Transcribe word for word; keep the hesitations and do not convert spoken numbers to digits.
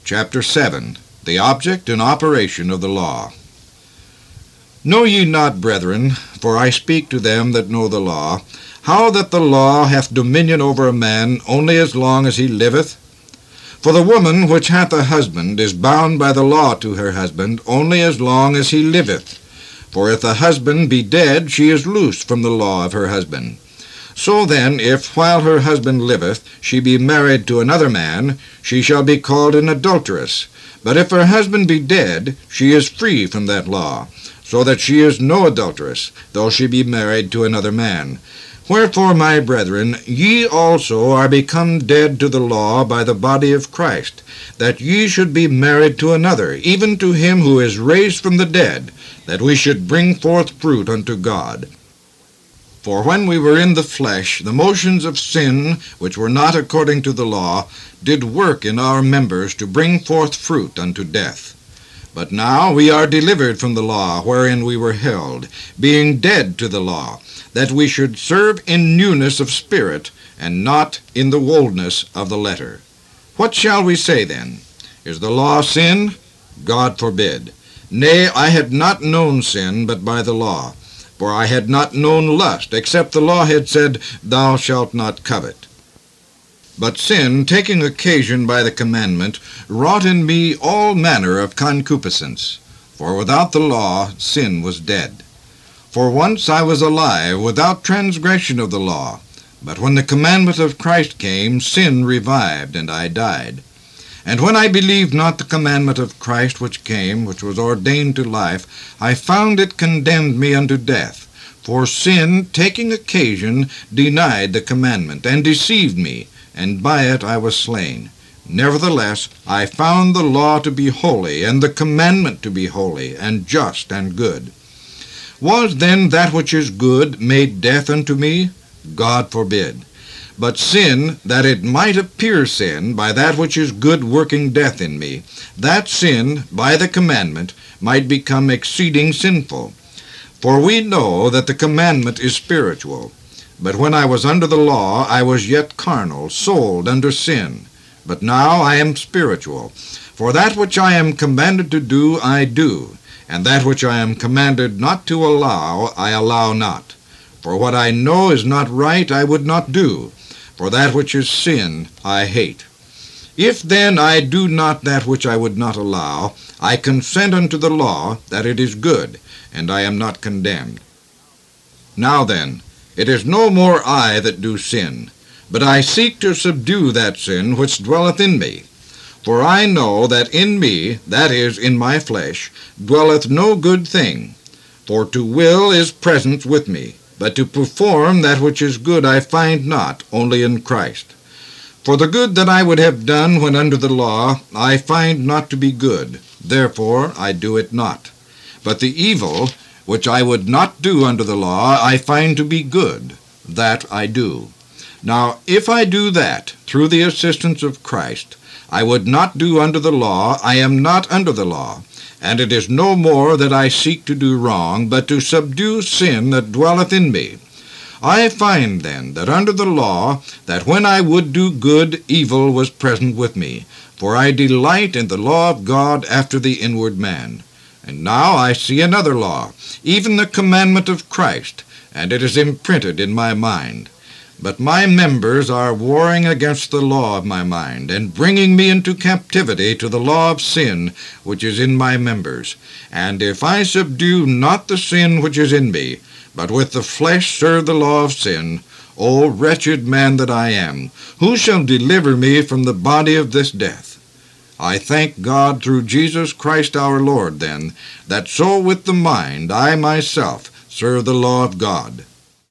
Chapter seven. The Object and Operation of the Law. Know ye not, brethren, for I speak to them that know the law, how that the law hath dominion over a man only as long as he liveth? For the woman which hath a husband is bound by the law to her husband only as long as he liveth. For if the husband be dead, she is loosed from the law of her husband. So then, if while her husband liveth she be married to another man, she shall be called an adulteress. But if her husband be dead, she is free from that law, so that she is no adulteress, though she be married to another man. Wherefore, my brethren, ye also are become dead to the law by the body of Christ, that ye should be married to another, even to him who is raised from the dead, that we should bring forth fruit unto God. For when we were in the flesh, the motions of sin, which were not according to the law, did work in our members to bring forth fruit unto death. But now we are delivered from the law wherein we were held, being dead to the law, that we should serve in newness of spirit, and not in the oldness of the letter. What shall we say then? Is the law sin? God forbid. Nay, I had not known sin but by the law. For I had not known lust, except the law had said, Thou shalt not covet. But sin, taking occasion by the commandment, wrought in me all manner of concupiscence. For without the law sin was dead. For once I was alive without transgression of the law. But when the commandment of Christ came, sin revived, and I died. And when I believed not the commandment of Christ which came, which was ordained to life, I found it condemned me unto death. For sin, taking occasion, denied the commandment, and deceived me, and by it I was slain. Nevertheless, I found the law to be holy, and the commandment to be holy, and just, and good. Was then that which is good made death unto me? God forbid. But sin, that it might appear sin, by that which is good working death in me, that sin, by the commandment, might become exceeding sinful. For we know that the commandment is spiritual. But when I was under the law, I was yet carnal, sold under sin. But now I am spiritual. For that which I am commanded to do, I do, and that which I am commanded not to allow, I allow not. For what I know is not right, I would not do. For that which is sin, I hate. If then I do not that which I would not allow, I consent unto the law that it is good, and I am not condemned. Now then, it is no more I that do sin, but I seek to subdue that sin which dwelleth in me. For I know that in me, that is, in my flesh, dwelleth no good thing. For to will is present with me, but to perform that which is good I find not, only in Christ. For the good that I would have done when under the law, I find not to be good. Therefore I do it not. But the evil, which I would not do under the law, I find to be good. That I do. Now if I do that, through the assistance of Christ, I would not do under the law, I am not under the law. And it is no more that I seek to do wrong, but to subdue sin that dwelleth in me. I find then that under the law, that when I would do good, evil was present with me. For I delight in the law of God after the inward man. And now I see another law, even the commandment of Christ, and it is imprinted in my mind. But my members are warring against the law of my mind, and bringing me into captivity to the law of sin which is in my members. And if I subdue not the sin which is in me, but with the flesh serve the law of sin, O wretched man that I am, who shall deliver me from the body of this death? I thank God through Jesus Christ our Lord, then, that so with the mind I myself serve the law of God.